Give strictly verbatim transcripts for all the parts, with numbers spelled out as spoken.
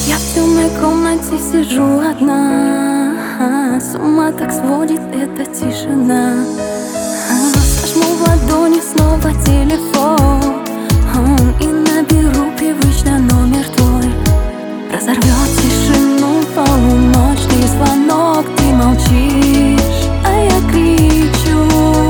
Я в темной комнате сижу одна, с ума так сводит эта тишина. Сожму в ладони снова телефон и наберу привычно номер твой. Разорвет тишину полуночный звонок. Ты молчишь, а я кричу: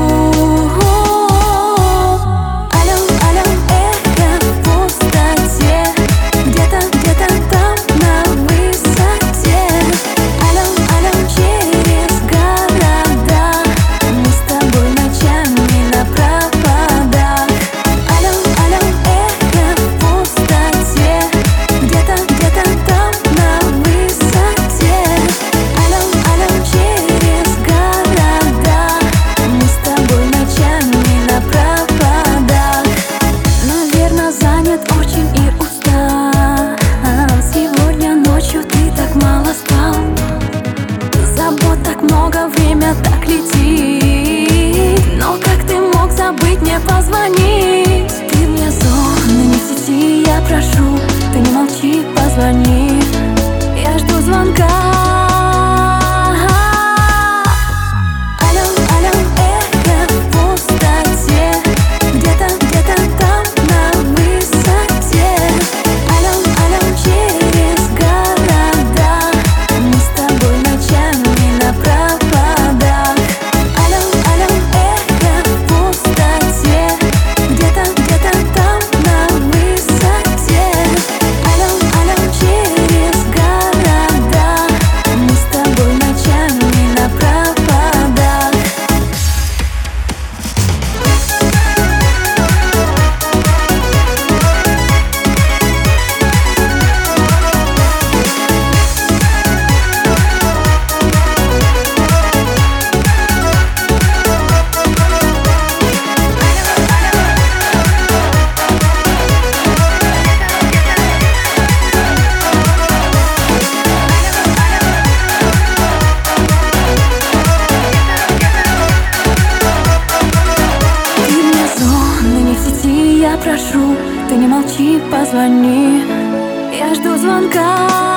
алло, алло, эхо в пустоте, где-то, где-то там на высоте. Алло, алло, через города, мы с тобой ночами на проводах. Алло, алло, эхо в пустоте, где-то, где-то там на высоте. Алло, алло, через города, мы с тобой ночами на проводах. Наверно, занят очень и устал. Сегодня ночью ты так мало спал. Забот так много, время так летит. Но как ты мог забыть мне позвонить? Ты мне зон, не в сети, я прошу, ты не молчи, позвони. Я жду звонка. Алло, алло, эхо в пустоте, где-то, где-то там на высоте. Алло, алло, через города, мы с тобой ночами на проводах. Алло, алло, эхо в пустоте, где-то, где-то там на высоте. Алло, алло, через города, мы с тобой ночами на проводах. Ты мне зон, не в сети, я прошу, ты не молчи, позвони. Я жду звонка.